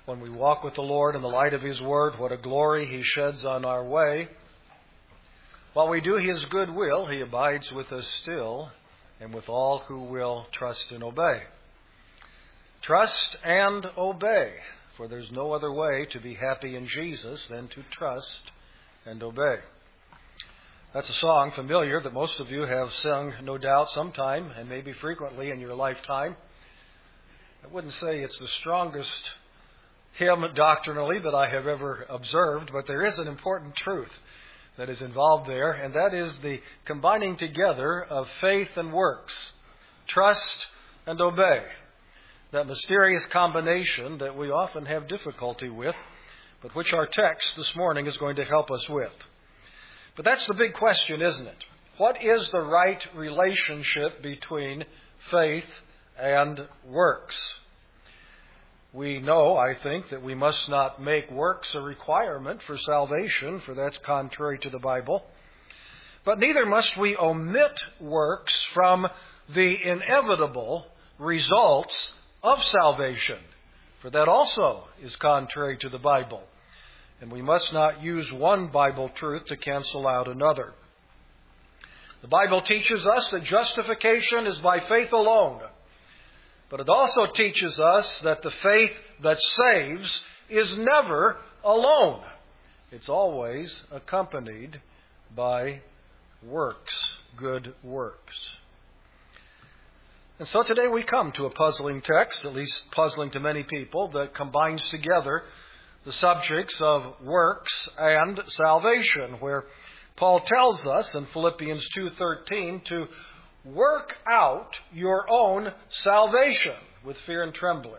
When we walk with the Lord in the light of His Word, what a glory He sheds on our way. While we do His good will, He abides with us still, and with all who will trust and obey. Trust and obey, for there's no other way to be happy in Jesus than to trust and obey. That's a song familiar that most of you have sung, no doubt, sometime and maybe frequently in your lifetime. I wouldn't say it's the strongest hymn doctrinally that I have ever observed, but there is an important truth that is involved there, and that is the combining together of faith and works, trust and obey. That mysterious combination that we often have difficulty with, but which our text this morning is going to help us with. But that's the big question, isn't it? What is the right relationship between faith and works? We know, I think, that we must not make works a requirement for salvation, for that's contrary to the Bible. But neither must we omit works from the inevitable results of salvation, for that also is contrary to the Bible. And we must not use one Bible truth to cancel out another. The Bible teaches us that justification is by faith alone. But it also teaches us that the faith that saves is never alone. It's always accompanied by works, good works. And so today we come to a puzzling text, at least puzzling to many people, that combines together the subjects of works and salvation, where Paul tells us in Philippians 2:13 to work out your own salvation with fear and trembling.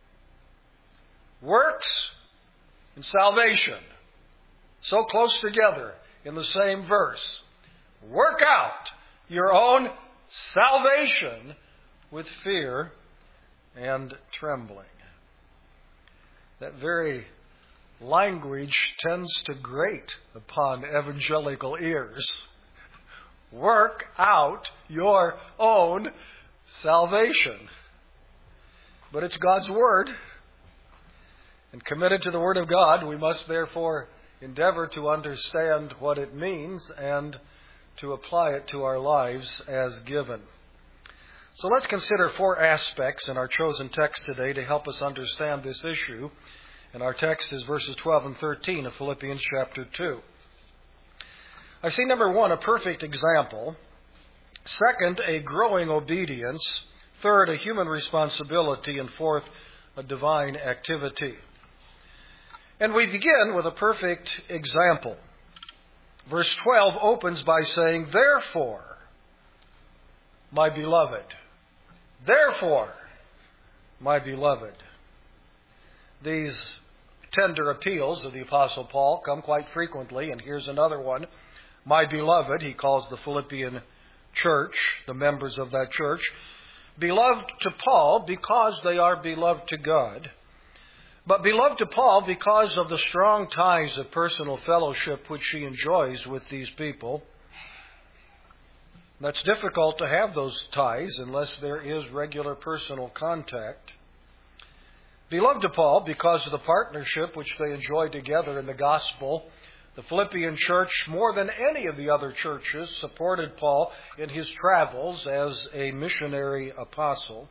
Works and salvation, so close together in the same verse. Work out your own salvation with fear and trembling. That very language tends to grate upon evangelical ears. Work out your own salvation. But it's God's Word. And committed to the Word of God, we must therefore endeavor to understand what it means and to apply it to our lives as given. So let's consider four aspects in our chosen text today to help us understand this issue. And our text is verses 12 and 13 of Philippians chapter 2. I see, number one, a perfect example. Second, a growing obedience. Third, a human responsibility. And fourth, a divine activity. And we begin with a perfect example. Verse 12 opens by saying, "Therefore, my beloved." Therefore, my beloved. These tender appeals of the Apostle Paul come quite frequently, and here's another one. My beloved, he calls the Philippian church, the members of that church, beloved to Paul because they are beloved to God, but beloved to Paul because of the strong ties of personal fellowship which he enjoys with these people. That's difficult to have those ties unless there is regular personal contact. Beloved to Paul because of the partnership which they enjoy together in the gospel. The Philippian church, more than any of the other churches, supported Paul in his travels as a missionary apostle.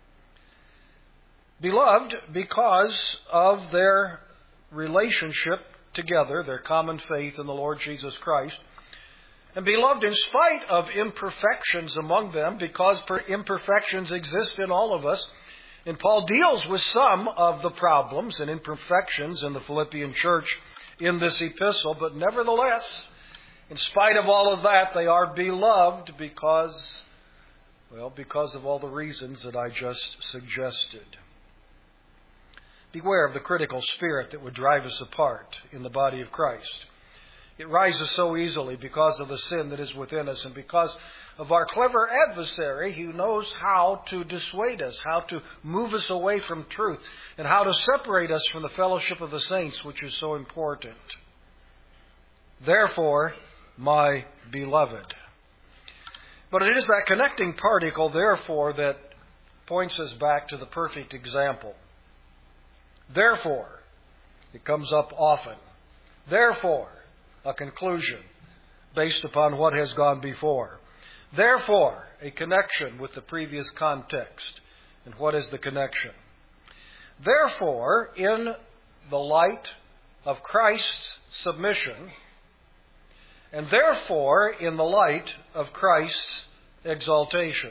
Beloved because of their relationship together, their common faith in the Lord Jesus Christ. And beloved in spite of imperfections among them, because imperfections exist in all of us. And Paul deals with some of the problems and imperfections in the Philippian church in this epistle, but nevertheless, in spite of all of that, they are beloved because of all the reasons that I just suggested. Beware of the critical spirit that would drive us apart in the body of Christ. It rises so easily because of the sin that is within us and because of our clever adversary who knows how to dissuade us, how to move us away from truth, and how to separate us from the fellowship of the saints, which is so important. Therefore, my beloved. But it is that connecting particle, therefore, that points us back to the perfect example. Therefore, it comes up often. Therefore, a conclusion based upon what has gone before. Therefore, a connection with the previous context. And what is the connection? Therefore, in the light of Christ's submission, and therefore in the light of Christ's exaltation.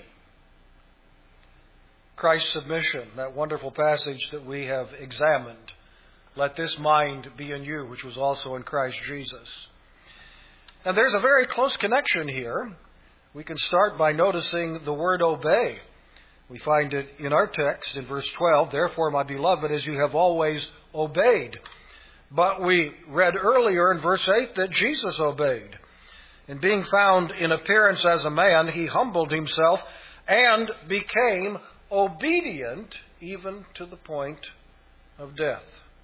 Christ's submission, that wonderful passage that we have examined. Let this mind be in you, which was also in Christ Jesus. And there's a very close connection here. We can start by noticing the word obey. We find it in our text in verse 12, therefore, my beloved, as you have always obeyed. But we read earlier in verse 8 that Jesus obeyed. And being found in appearance as a man, he humbled himself and became obedient even to the point of death.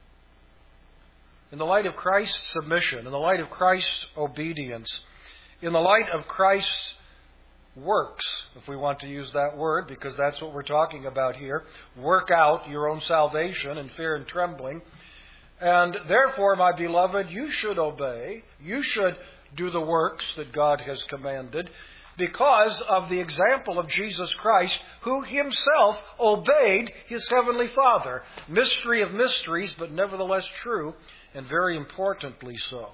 In the light of Christ's submission, in the light of Christ's obedience, in the light of Christ's works, if we want to use that word, because that's what we're talking about here, work out your own salvation in fear and trembling. And therefore, my beloved, you should obey. You should do the works that God has commanded because of the example of Jesus Christ, who himself obeyed his heavenly Father. Mystery of mysteries, but nevertheless true, and very importantly so.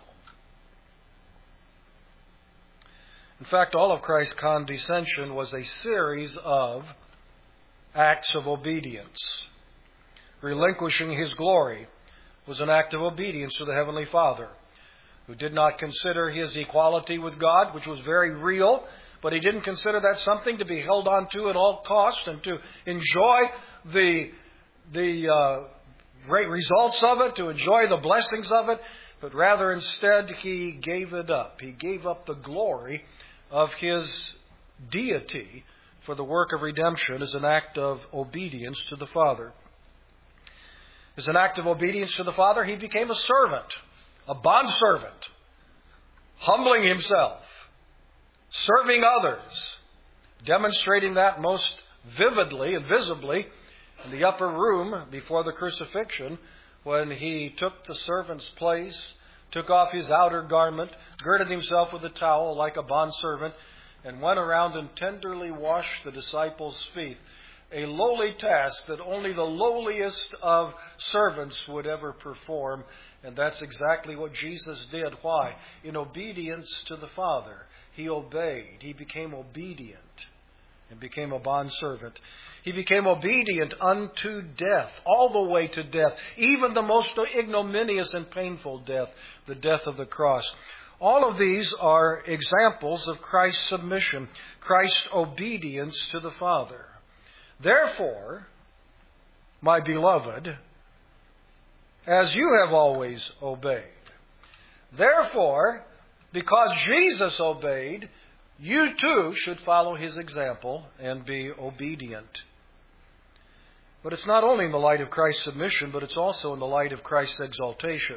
In fact, all of Christ's condescension was a series of acts of obedience. Relinquishing his glory was an act of obedience to the Heavenly Father, who did not consider his equality with God, which was very real, but he didn't consider that something to be held on to at all costs and to enjoy the great results of it, to enjoy the blessings of it, but rather instead he gave it up. He gave up the glory of his deity for the work of redemption as an act of obedience to the Father. As an act of obedience to the Father, he became a servant, a bondservant, humbling himself, serving others, demonstrating that most vividly and visibly in the upper room before the crucifixion when he took the servant's place, took off his outer garment, girded himself with a towel like a bondservant, and went around and tenderly washed the disciples' feet. A lowly task that only the lowliest of servants would ever perform. And that's exactly what Jesus did. Why? In obedience to the Father. He obeyed. He became obedient and became a bondservant. He became obedient unto death, all the way to death, even the most ignominious and painful death, the death of the cross. All of these are examples of Christ's submission, Christ's obedience to the Father. Therefore, my beloved, as you have always obeyed. Therefore, because Jesus obeyed, you too should follow his example and be obedient. But it's not only in the light of Christ's submission, but it's also in the light of Christ's exaltation.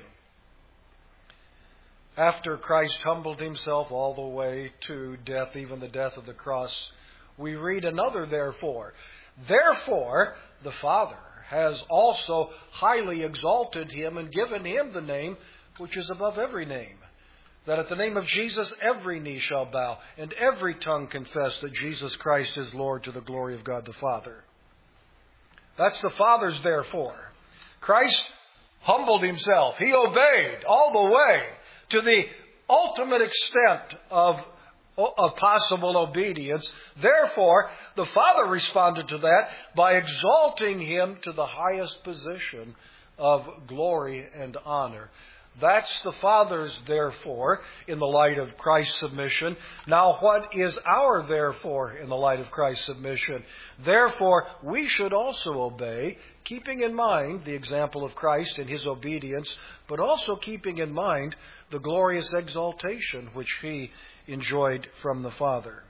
After Christ humbled himself all the way to death, even the death of the cross, we read another therefore. Therefore, the Father has also highly exalted him and given him the name which is above every name, that at the name of Jesus every knee shall bow and every tongue confess that Jesus Christ is Lord to the glory of God the Father. That's the Father's therefore. Christ humbled himself. He obeyed all the way to the ultimate extent of possible obedience. Therefore, the Father responded to that by exalting him to the highest position of glory and honor. That's the Father's therefore in the light of Christ's submission. Now, what is our therefore in the light of Christ's submission? Therefore, we should also obey, keeping in mind the example of Christ and his obedience, but also keeping in mind the glorious exaltation which he enjoyed from the Father.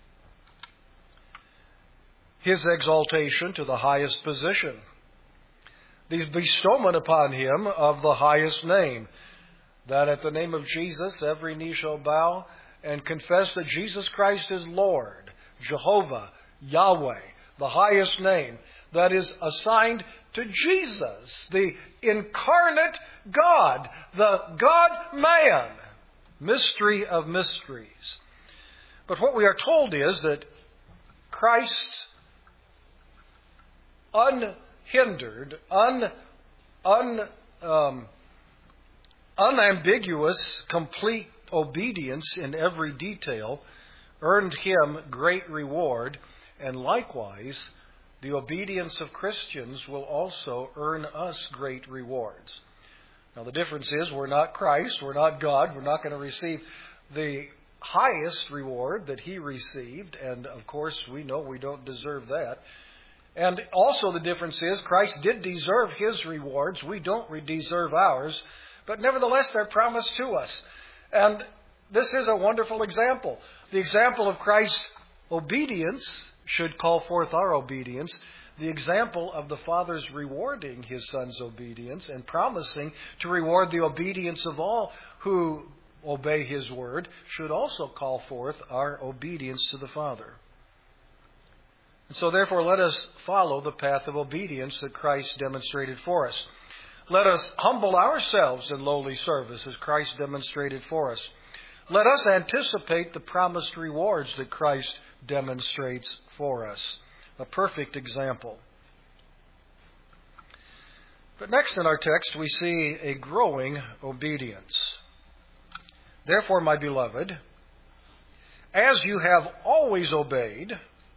His exaltation to the highest position. The bestowment upon him of the highest name, that at the name of Jesus every knee shall bow and confess that Jesus Christ is Lord, Jehovah, Yahweh, the highest name. that is assigned to Jesus, the incarnate God, the God-man, mystery of mysteries. But what we are told is that Christ's unhindered, unambiguous, complete obedience in every detail earned him great reward, and likewise, the obedience of Christians will also earn us great rewards. Now, the difference is we're not Christ, we're not God, we're not going to receive the highest reward that he received, and of course we know we don't deserve that. And also the difference is Christ did deserve his rewards, we don't deserve ours, but nevertheless they're promised to us. And this is a wonderful example. The example of Christ's obedience should call forth our obedience. The example of the Father's rewarding his Son's obedience and promising to reward the obedience of all who obey his word should also call forth our obedience to the Father. And so therefore let us follow the path of obedience that Christ demonstrated for us. Let us humble ourselves in lowly service as Christ demonstrated for us. Let us anticipate the promised rewards that Christ demonstrates for us. A perfect example. But next in our text we see a growing obedience. Therefore, my beloved, as you have always obeyed,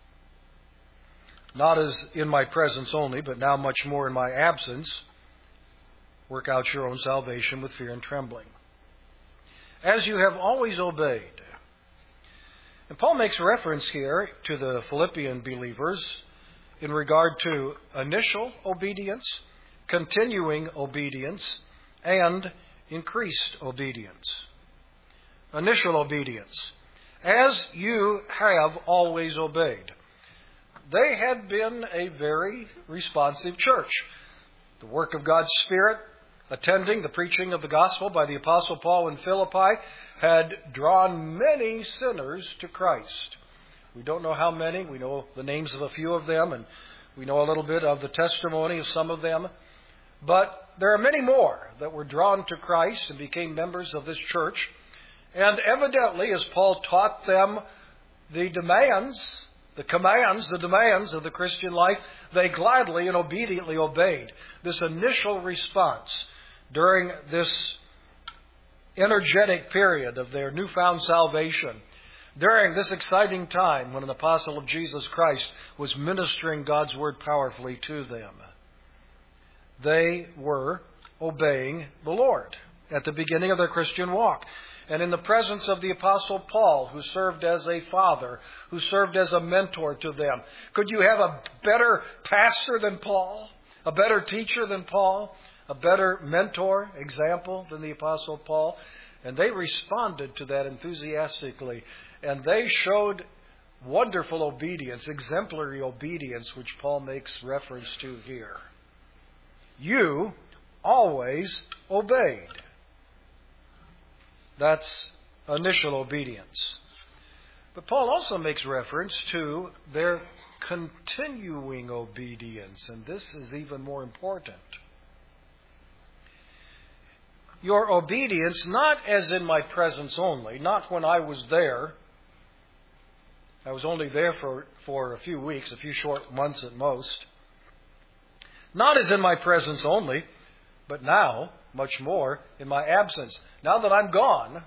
not as in my presence only, but now much more in my absence, work out your own salvation with fear and trembling. As you have always obeyed. And Paul makes reference here to the Philippian believers in regard to initial obedience, continuing obedience, and increased obedience. Initial obedience. As you have always obeyed. They had been a very responsive church. The work of God's Spirit, attending the preaching of the gospel by the Apostle Paul in Philippi, had drawn many sinners to Christ. We don't know how many. We know the names of a few of them, and we know a little bit of the testimony of some of them. But there are many more that were drawn to Christ and became members of this church. And evidently, as Paul taught them the demands of the Christian life, they gladly and obediently obeyed. This initial response during this energetic period of their newfound salvation, during this exciting time when an apostle of Jesus Christ was ministering God's word powerfully to them, they were obeying the Lord at the beginning of their Christian walk. And in the presence of the Apostle Paul, who served as a father, who served as a mentor to them. Could you have a better pastor than Paul? A better teacher than Paul? A better mentor, example than the Apostle Paul? And they responded to that enthusiastically. And they showed wonderful obedience, exemplary obedience, which Paul makes reference to here. You always obeyed. That's initial obedience. But Paul also makes reference to their continuing obedience, and this is even more important. Your obedience, not as in my presence only, not when I was there. I was only there for a few weeks, a few short months at most. Not as in my presence only, but now, much more, in my absence. Now that I'm gone,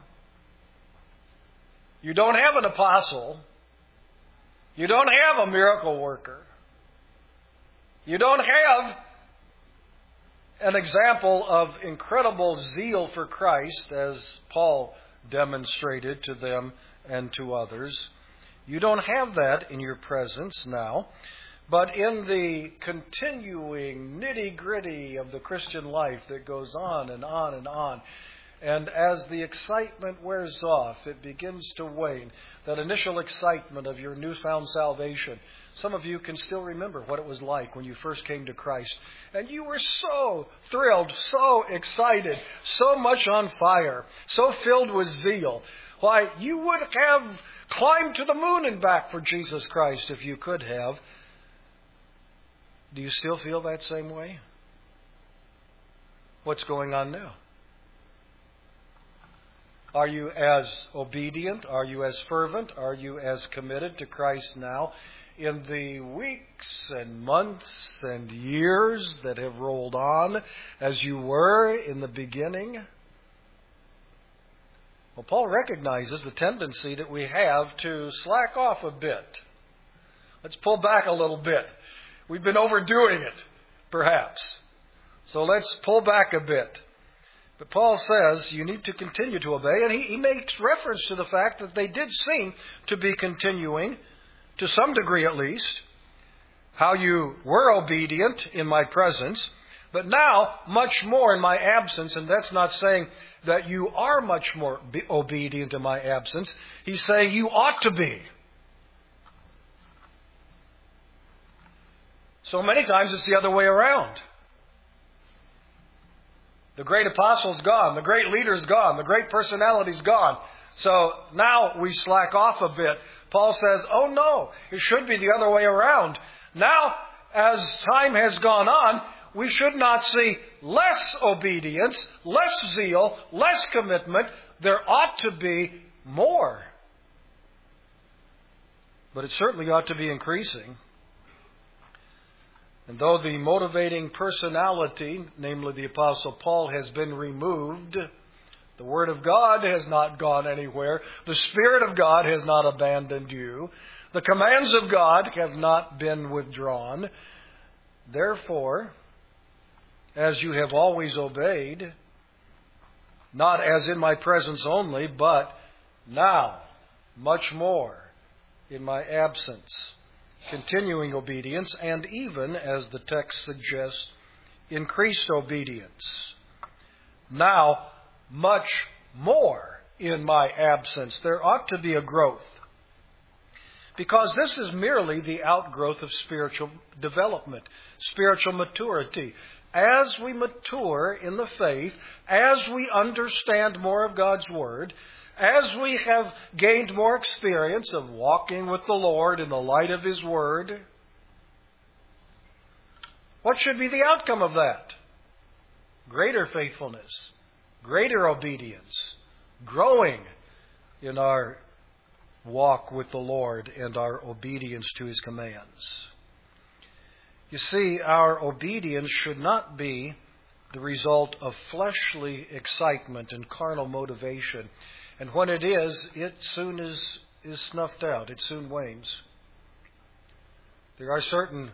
you don't have an apostle. You don't have a miracle worker. You don't have an example of incredible zeal for Christ, as Paul demonstrated to them and to others. You don't have that in your presence now. But in the continuing nitty-gritty of the Christian life that goes on and on and on, and as the excitement wears off, it begins to wane. That initial excitement of your newfound salvation. Some of you can still remember what it was like when you first came to Christ. And you were so thrilled, so excited, so much on fire, so filled with zeal. Why, you would have climbed to the moon and back for Jesus Christ if you could have. Do you still feel that same way? What's going on now? Are you as obedient? Are you as fervent? Are you as committed to Christ now in the weeks and months and years that have rolled on as you were in the beginning? Well, Paul recognizes the tendency that we have to slack off a bit. Let's pull back a little bit. We've been overdoing it, perhaps. So let's pull back a bit. But Paul says you need to continue to obey, and he makes reference to the fact that they did seem to be continuing, to some degree at least, how you were obedient in my presence, but now much more in my absence, and that's not saying that you are much more obedient in my absence. He's saying you ought to be. So many times it's the other way around. The great apostle's gone. The great leader's gone. The great personality's gone. So now we slack off a bit. Paul says, oh no, it should be the other way around. Now, as time has gone on, we should not see less obedience, less zeal, less commitment. There ought to be more. But it certainly ought to be increasing. And though the motivating personality, namely the Apostle Paul, has been removed, the Word of God has not gone anywhere. The Spirit of God has not abandoned you. The commands of God have not been withdrawn. Therefore, as you have always obeyed, not as in my presence only, but now, much more in my absence, continuing obedience, and even, as the text suggests, increased obedience. Now, much more in my absence. There ought to be a growth. Because this is merely the outgrowth of spiritual development, spiritual maturity. As we mature in the faith, as we understand more of God's Word, as we have gained more experience of walking with the Lord in the light of His Word, what should be the outcome of that? Greater faithfulness, greater obedience, growing in our walk with the Lord and our obedience to His commands. You see, our obedience should not be the result of fleshly excitement and carnal motivation. And when it is, it soon is snuffed out. It soon wanes. There are certain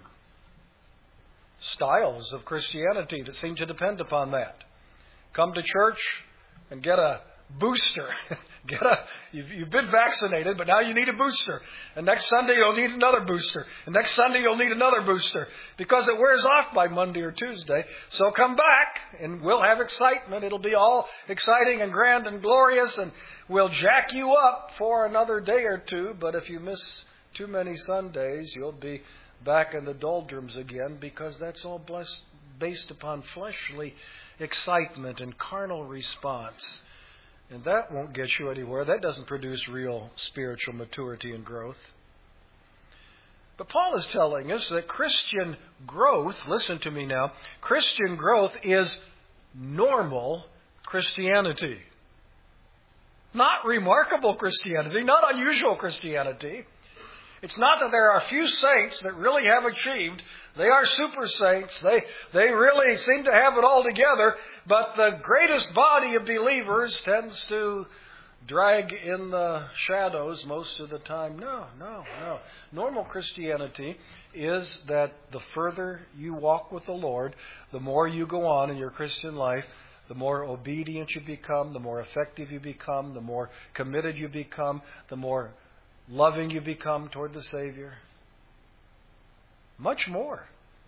styles of Christianity that seem to depend upon that. Come to church and get a booster. You've been vaccinated, but now you need a booster. And next Sunday you'll need another booster. And next Sunday you'll need another booster. Because it wears off by Monday or Tuesday. So come back and we'll have excitement. It'll be all exciting and grand and glorious. And we'll jack you up for another day or two. But if you miss too many Sundays, you'll be back in the doldrums again. Because that's all based upon fleshly excitement and carnal response. And that won't get you anywhere. That doesn't produce real spiritual maturity and growth. But Paul is telling us that Christian growth, listen to me now, Christian growth is normal Christianity. Not remarkable Christianity, not unusual Christianity. It's not that there are a few saints that really have achieved. They are super saints. They really seem to have it all together. But the greatest body of believers tends to drag in the shadows most of the time. No. Normal Christianity is that the further you walk with the Lord, the more you go on in your Christian life, the more obedient you become, the more effective you become, the more committed you become, the more loving you become toward the Savior. Much more.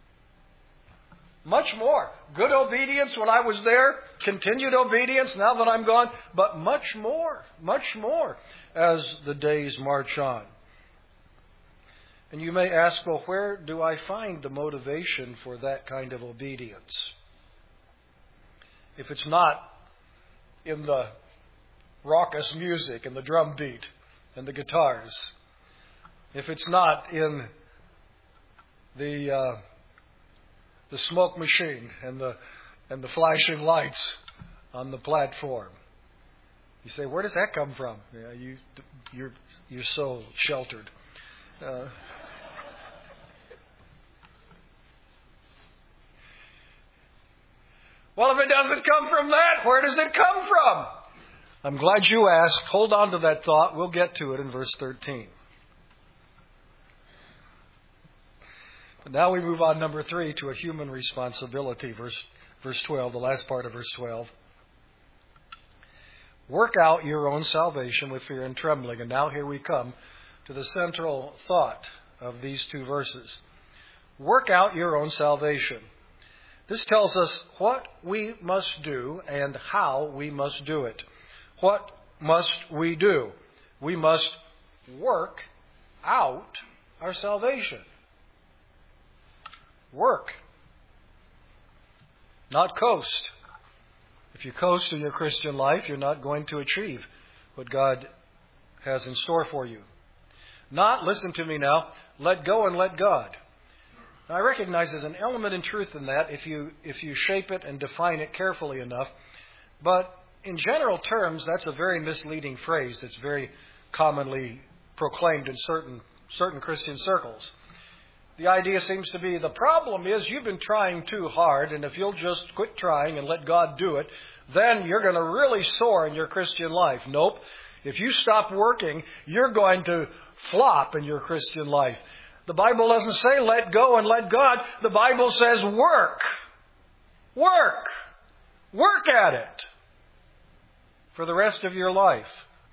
Much more. Good obedience when I was there. Continued obedience now that I'm gone. But much more as the days march on. And you may ask, well, where do I find the motivation for that kind of obedience? If it's not in the raucous music and the drum beat and the guitars. If it's not in the the smoke machine and the flashing lights on the platform. You say, where does that come from? Yeah, you're so sheltered. Well, if it doesn't come from that, where does it come from? I'm glad you asked. Hold on to that thought. We'll get to it in verse 13. But now we move on, number 3, to a human responsibility. Verse 12, the last part of verse 12. Work out your own salvation with fear and trembling. And now here we come to the central thought of these 2 verses. Work out your own salvation. This tells us what we must do and how we must do it. What must we do? We must work out our salvation. Work. Not coast. If you coast in your Christian life, you're not going to achieve what God has in store for you. Not, listen to me now, let go and let God. Now, I recognize there's an element in truth in that if you shape it and define it carefully enough. But in general terms, that's a very misleading phrase that's very commonly proclaimed in certain Christian circles. The idea seems to be, the problem is you've been trying too hard, and if you'll just quit trying and let God do it, then you're going to really soar in your Christian life. Nope. If you stop working, you're going to flop in your Christian life. The Bible doesn't say let go and let God. The Bible says work. Work. Work at it for the rest of your life.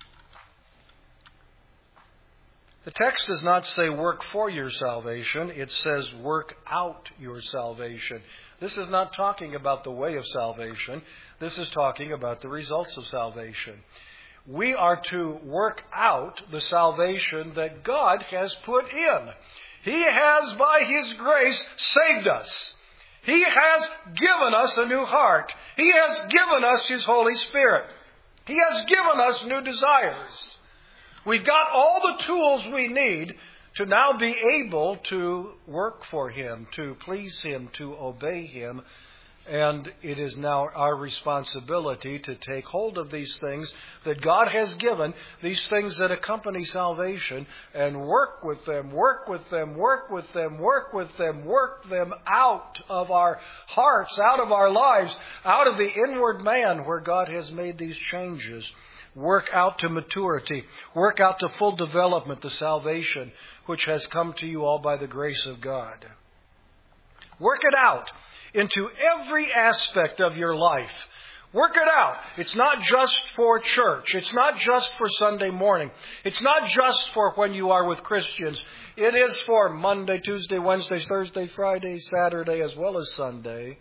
The text does not say work for your salvation. It says work out your salvation. This is not talking about the way of salvation. This is talking about the results of salvation. We are to work out the salvation that God has put in. He has, by His grace, saved us. He has given us a new heart. He has given us His Holy Spirit. He has given us new desires. We've got all the tools we need to now be able to work for Him, to please Him, to obey Him. And it is now our responsibility to take hold of these things that God has given, these things that accompany salvation, and work with them, work with them, work with them, work with them, work them out of our hearts, out of our lives, out of the inward man where God has made these changes. Work out to maturity. Work out to full development, the salvation which has come to you all by the grace of God. Work it out into every aspect of your life. Work it out. It's not just for church. It's not just for Sunday morning. It's not just for when you are with Christians. It is for Monday, Tuesday, Wednesday, Thursday, Friday, Saturday, as well as Sunday.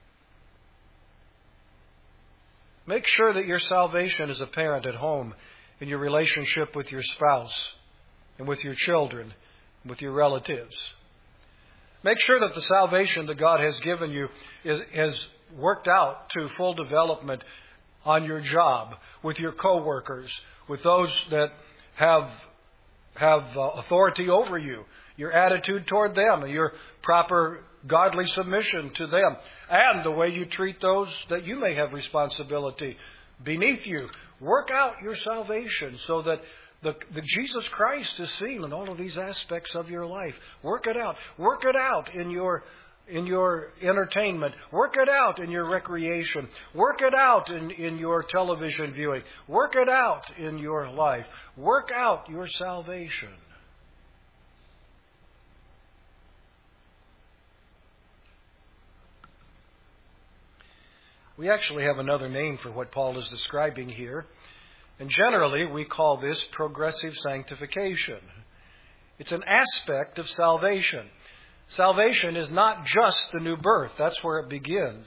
Make sure that your salvation is apparent at home, in your relationship with your spouse, and with your children, and with your relatives. Make sure that the salvation that God has given you is worked out to full development on your job, with your co-workers, with those that have authority over you, your attitude toward them, and your proper godly submission to them, and the way you treat those that you may have responsibility beneath you. Work out your salvation so that the Jesus Christ is seen in all of these aspects of your life. Work it out. Work it out in your entertainment. Work it out in your recreation. Work it out in your television viewing. Work it out in your life. Work out your salvation. We actually have another name for what Paul is describing here. And generally, we call this progressive sanctification. It's an aspect of salvation. Salvation is not just the new birth. That's where it begins.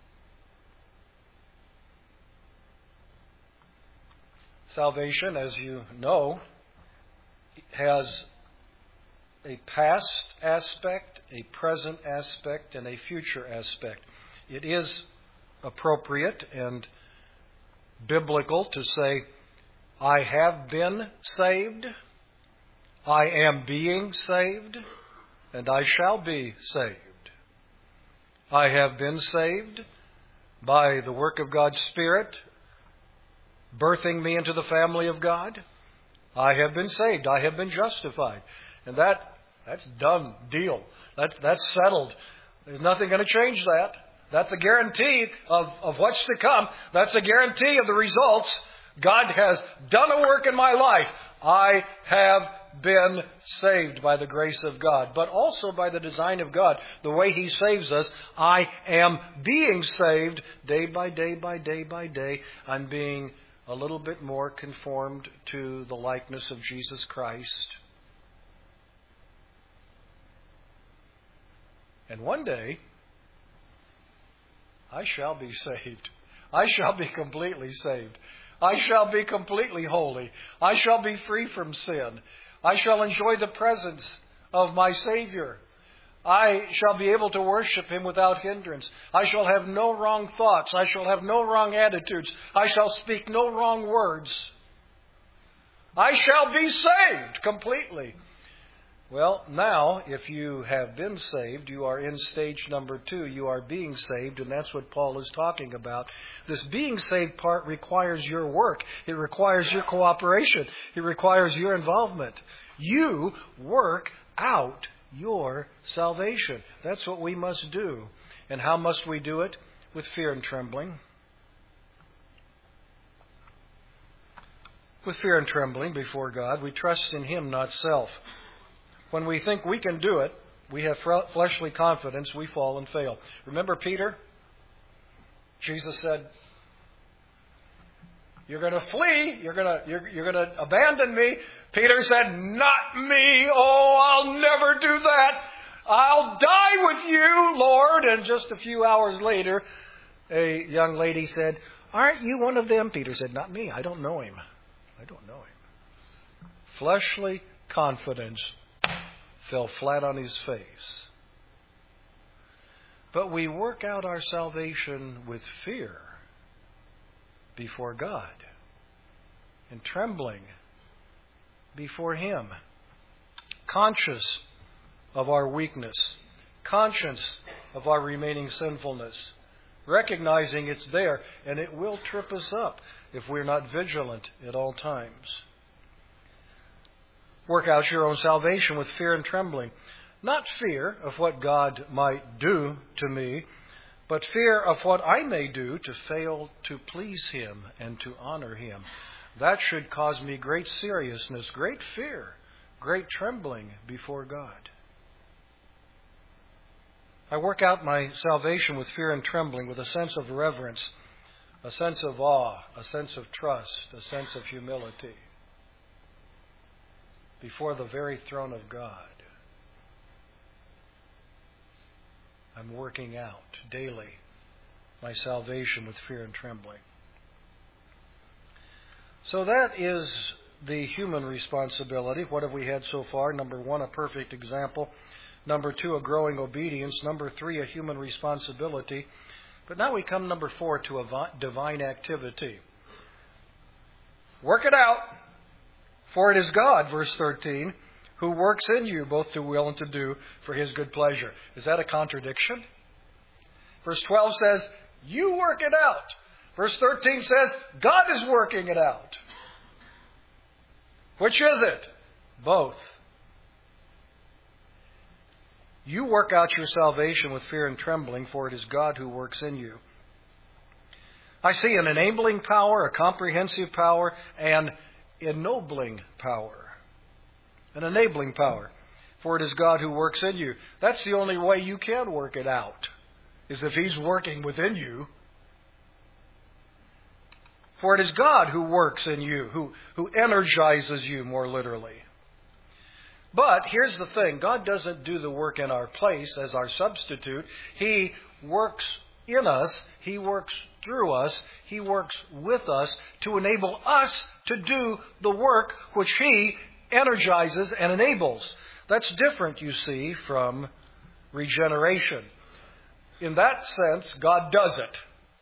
Salvation, as you know, has a past aspect, a present aspect, and a future aspect. It is appropriate and biblical to say, I have been saved, I am being saved, and I shall be saved. I have been saved by the work of God's Spirit, birthing me into the family of God. I have been saved. I have been justified. And that's done deal. That's settled. There's nothing going to change that. That's a guarantee of what's to come. That's a guarantee of the results. God has done a work in my life. I have been saved by the grace of God, but also by the design of God. The way He saves us, I am being saved day by day by day by day. I'm being a little bit more conformed to the likeness of Jesus Christ. And one day, I shall be saved. I shall be completely saved. I shall be completely holy. I shall be free from sin. I shall enjoy the presence of my Savior. I shall be able to worship Him without hindrance. I shall have no wrong thoughts. I shall have no wrong attitudes. I shall speak no wrong words. I shall be saved completely. Well, now, if you have been saved, you are in stage number 2. You are being saved, and that's what Paul is talking about. This being saved part requires your work. It requires your cooperation. It requires your involvement. You work out your salvation. That's what we must do. And how must we do it? With fear and trembling. With fear and trembling before God. We trust in Him, not self. When we think we can do it, we have fleshly confidence, we fall and fail. Remember Peter? Jesus said, "You're going to flee. You're going to abandon me." Peter said, "Not me. Oh, I'll never do that. I'll die with you, Lord." And just a few hours later, a young lady said, "Aren't you one of them?" Peter said, "Not me. I don't know him. I don't know him." Fleshly confidence fell flat on his face. But we work out our salvation with fear before God and trembling before Him, conscious of our weakness, conscious of our remaining sinfulness, recognizing it's there, and it will trip us up if we're not vigilant at all times. Work out your own salvation with fear and trembling. Not fear of what God might do to me, but fear of what I may do to fail to please Him and to honor Him. That should cause me great seriousness, great fear, great trembling before God. I work out my salvation with fear and trembling, with a sense of reverence, a sense of awe, a sense of trust, a sense of humility before the very throne of God. I'm working out daily my salvation with fear and trembling. So that is the human responsibility. What have we had so far? Number 1, a perfect example. Number 2, a growing obedience. Number 3, a human responsibility. But now we come, number 4, to a divine activity. Work it out. For it is God, verse 13, who works in you both to will and to do for His good pleasure. Is that a contradiction? Verse 12 says, you work it out. Verse 13 says, God is working it out. Which is it? Both. You work out your salvation with fear and trembling, for it is God who works in you. I see an enabling power, a comprehensive power, and ennobling power. An enabling power. For it is God who works in you. That's the only way you can work it out, is if He's working within you. For it is God who works in you, who energizes you, more literally. But here's the thing. God doesn't do the work in our place as our substitute. He works in us. He works through us. He works with us to enable us to do the work which He energizes and enables. That's different, you see, from regeneration. In that sense, God does it.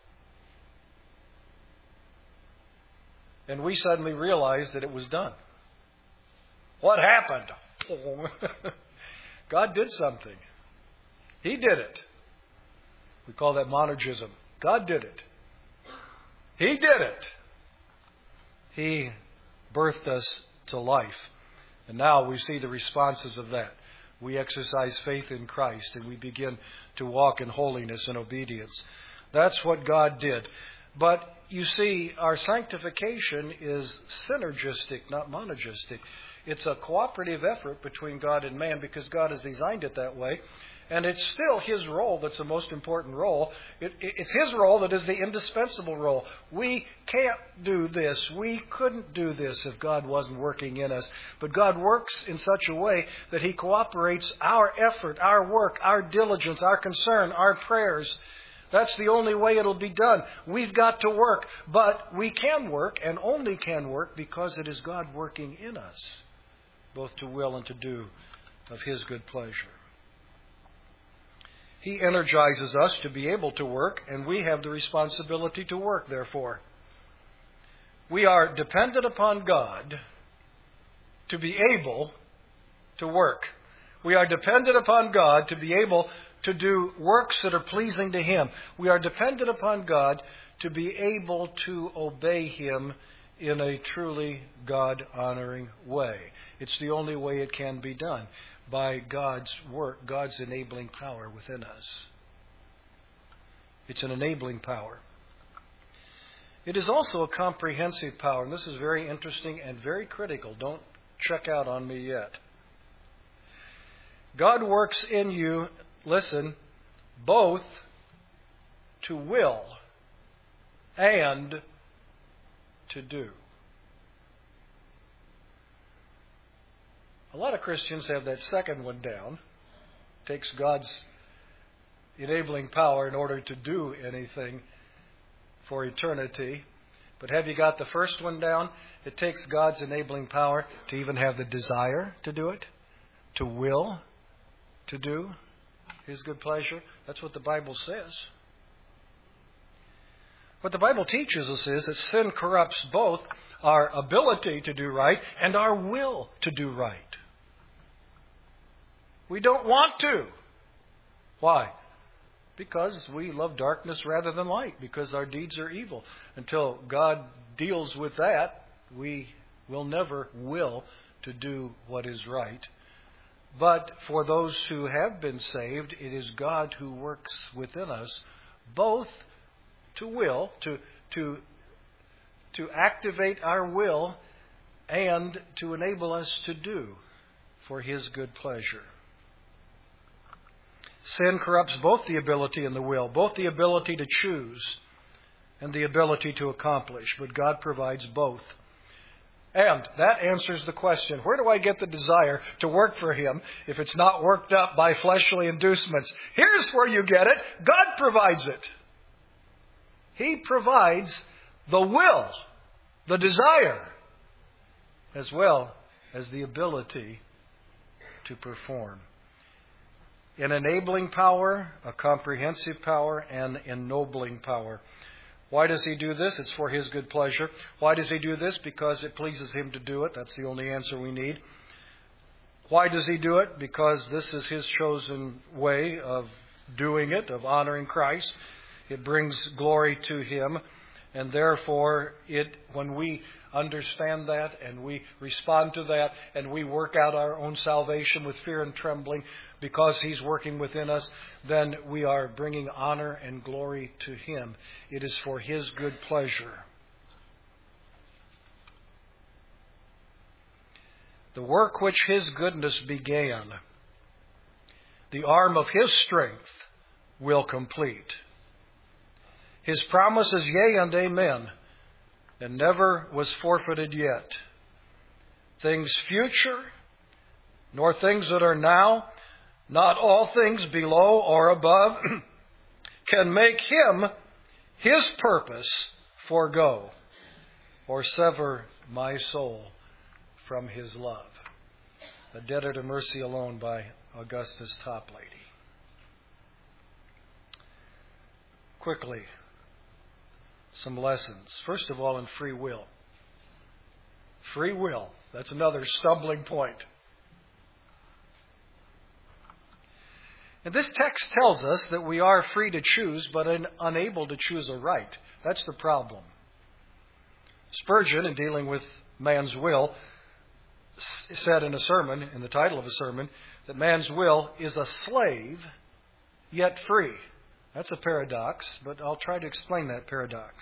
And we suddenly realize that it was done. What happened? God did something. He did it. We call that monergism. God did it. He did it. He birthed us to life. And now we see the responses of that. We exercise faith in Christ and we begin to walk in holiness and obedience. That's what God did. But you see, our sanctification is synergistic, not monergistic. It's a cooperative effort between God and man because God has designed it that way. And it's still His role that's the most important role. It's His role that is the indispensable role. We can't do this. We couldn't do this if God wasn't working in us. But God works in such a way that He cooperates our effort, our work, our diligence, our concern, our prayers. That's the only way it'll be done. We've got to work, but we can work and only can work because it is God working in us, both to will and to do of His good pleasure. He energizes us to be able to work, and we have the responsibility to work, therefore. We are dependent upon God to be able to work. We are dependent upon God to be able to do works that are pleasing to Him. We are dependent upon God to be able to obey Him in a truly God-honoring way. It's the only way it can be done, by God's work, God's enabling power within us. It's an enabling power. It is also a comprehensive power, and this is very interesting and very critical. Don't check out on me yet. God works in you, listen, both to will and to do. A lot of Christians have that second one down. It takes God's enabling power in order to do anything for eternity. But have you got the first one down? It takes God's enabling power to even have the desire to do it, to will to do His good pleasure. That's what the Bible says. What the Bible teaches us is that sin corrupts both our ability to do right and our will to do right. We don't want to. Why? Because we love darkness rather than light, because our deeds are evil. Until God deals with that, we will never will to do what is right. But for those who have been saved, it is God who works within us both to will, to activate our will, and to enable us to do for His good pleasure. Sin corrupts both the ability and the will, both the ability to choose and the ability to accomplish. But God provides both. And that answers the question, where do I get the desire to work for Him if it's not worked up by fleshly inducements? Here's where you get it. God provides it. He provides the will, the desire, as well as the ability to perform. An enabling power, a comprehensive power, and ennobling power. Why does He do this? It's for His good pleasure. Why does He do this? Because it pleases Him to do it. That's the only answer we need. Why does He do it? Because this is His chosen way of doing it, of honoring Christ. It brings glory to Him. And therefore, when we understand that and we respond to that and we work out our own salvation with fear and trembling because He's working within us, then we are bringing honor and glory to Him. It is for His good pleasure. The work which His goodness began, the arm of His strength will complete. His promise is yea and amen, and never was forfeited yet. Things future, nor things that are now, not all things below or above, can make Him, His purpose, forego or sever my soul from His love. A Debtor to Mercy Alone by Augustus Toplady. Quickly, some lessons. First of all, in free will. Free will. That's another stumbling point. And this text tells us that we are free to choose, but unable to choose aright. That's the problem. Spurgeon, in dealing with man's will, said in a sermon, in the title of a sermon, that man's will is a slave, yet free. That's a paradox, but I'll try to explain that paradox.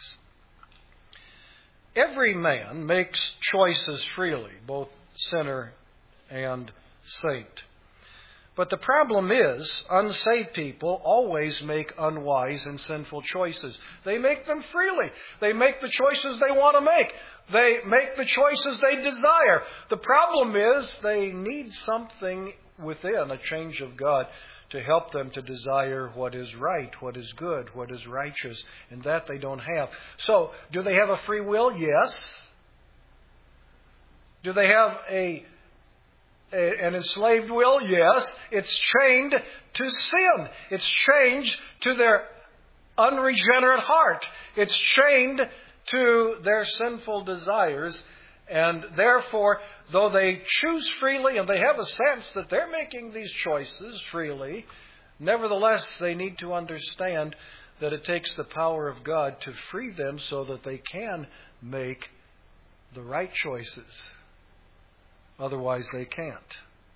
Every man makes choices freely, both sinner and saint. But the problem is, unsaved people always make unwise and sinful choices. They make them freely. They make the choices they want to make. They make the choices they desire. The problem is they need something within, a change of God, to help them to desire what is right, what is good, what is righteous, and that they don't have. So, do they have a free will? Yes. Do they have an enslaved will? Yes. It's chained to sin. It's chained to their unregenerate heart. It's chained to their sinful desires. And therefore, though they choose freely and they have a sense that they're making these choices freely, nevertheless, they need to understand that it takes the power of God to free them so that they can make the right choices. Otherwise, they can't.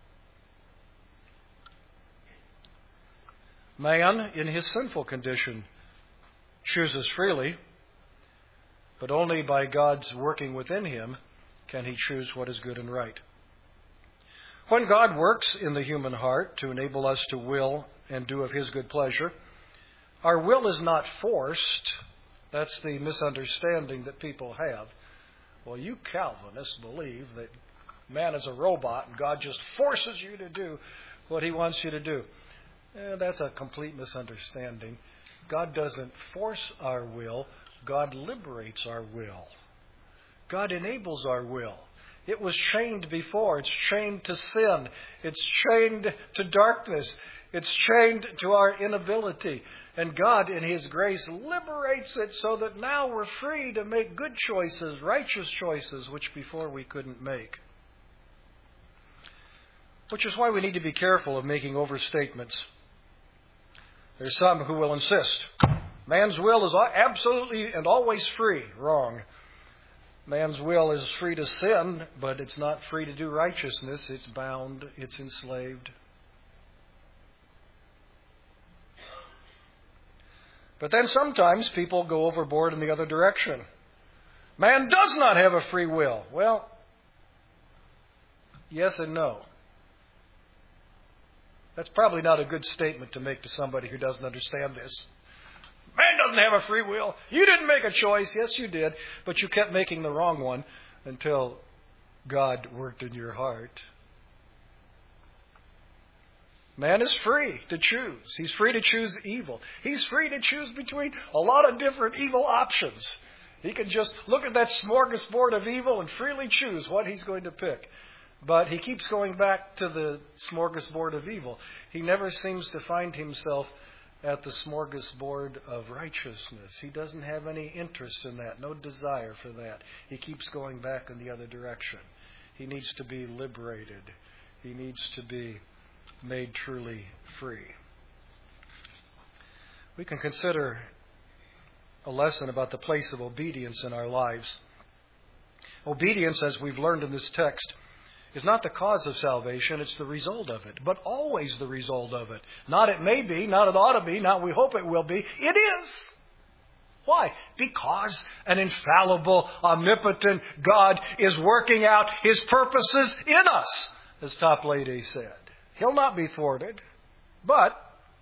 Man, in his sinful condition, chooses freely, but only by God's working within him can he choose what is good and right. When God works in the human heart to enable us to will and do of his good pleasure, our will is not forced. That's the misunderstanding that people have. Well, you Calvinists believe that man is a robot and God just forces you to do what he wants you to do. That's a complete misunderstanding. God doesn't force our will. God liberates our will. God enables our will. It was chained before. It's chained to sin. It's chained to darkness. It's chained to our inability. And God, in his grace, liberates it so that now we're free to make good choices, righteous choices, which before we couldn't make. Which is why we need to be careful of making overstatements. There's some who will insist, man's will is absolutely and always free. Wrong. Man's will is free to sin, but it's not free to do righteousness. It's bound. It's enslaved. But then sometimes people go overboard in the other direction. Man does not have a free will. Well, yes and no. That's probably not a good statement to make to somebody who doesn't understand this. Man doesn't have a free will. You didn't make a choice. Yes, you did. But you kept making the wrong one until God worked in your heart. Man is free to choose. He's free to choose evil. He's free to choose between a lot of different evil options. He can just look at that smorgasbord of evil and freely choose what he's going to pick. But he keeps going back to the smorgasbord of evil. He never seems to find himself at the smorgasbord of righteousness. He doesn't have any interest in that, no desire for that. He keeps going back in the other direction. He needs to be liberated. He needs to be made truly free. We can consider a lesson about the place of obedience in our lives. Obedience, as we've learned in this text, is not the cause of salvation, it's the result of it, but always the result of it. Not it may be, not it ought to be, not we hope it will be. It is. Why? Because an infallible, omnipotent God is working out his purposes in us, as Toplady said. He'll not be thwarted, but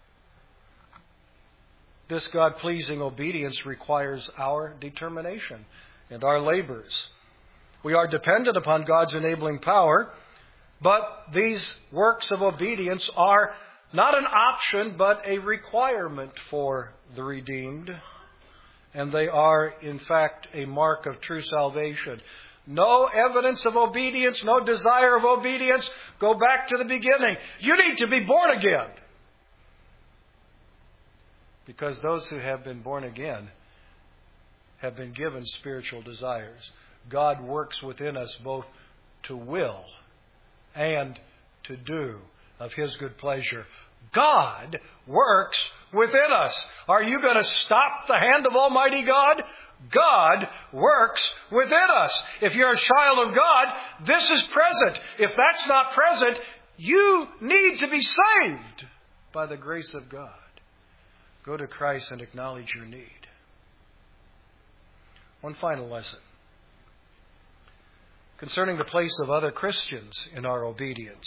this God-pleasing obedience requires our determination and our labors. We are dependent upon God's enabling power, but these works of obedience are not an option, but a requirement for the redeemed. And they are, in fact, a mark of true salvation. No evidence of obedience, no desire of obedience. Go back to the beginning. You need to be born again. Because those who have been born again have been given spiritual desires. God works within us both to will and to do of his good pleasure, God works within us. Are you going to stop the hand of Almighty God? God works within us. If you're a child of God, this is present. If that's not present, you need to be saved by the grace of God. Go to Christ and acknowledge your need. One final lesson concerning the place of other Christians in our obedience.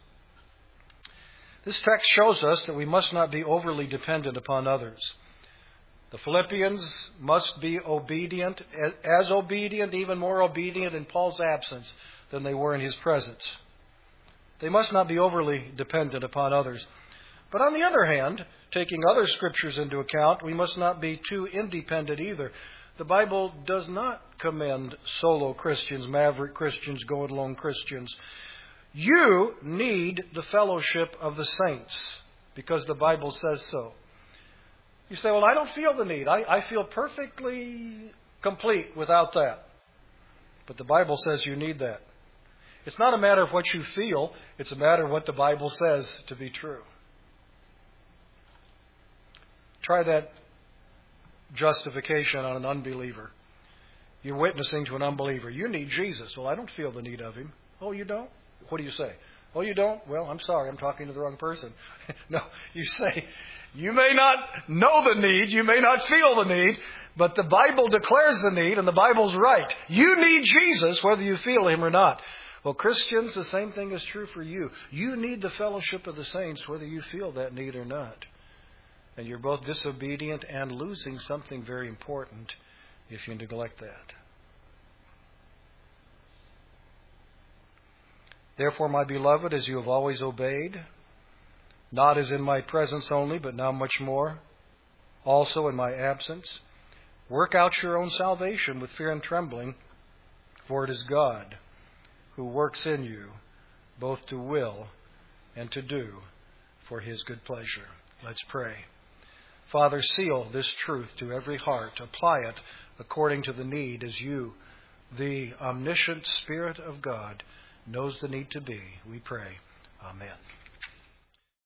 This text shows us that we must not be overly dependent upon others. The Philippians must be obedient, even more obedient in Paul's absence than they were in his presence. They must not be overly dependent upon others. But on the other hand, taking other scriptures into account, we must not be too independent either. The Bible does not commend solo Christians, maverick Christians, go-it-alone Christians. You need the fellowship of the saints because the Bible says so. You say, well, I don't feel the need. I feel perfectly complete without that. But the Bible says you need that. It's not a matter of what you feel. It's a matter of what the Bible says to be true. Try that justification on an unbeliever. You're witnessing to an unbeliever. You need Jesus. Well, I don't feel the need of him. Oh, you don't? What do you say? Oh, you don't? Well, I'm sorry. I'm talking to the wrong person. No, you say, you may not know the need. You may not feel the need. But the Bible declares the need, and the Bible's right. You need Jesus, whether you feel him or not. Well, Christians, the same thing is true for you. You need the fellowship of the saints, whether you feel that need or not. And you're both disobedient and losing something very important if you neglect that. Therefore, my beloved, as you have always obeyed, not as in my presence only, but now much more, also in my absence, work out your own salvation with fear and trembling, for it is God who works in you, both to will and to do for his good pleasure. Let's pray. Father, seal this truth to every heart. Apply it according to the need as you, the omniscient Spirit of God, knows the need to be. We pray. Amen.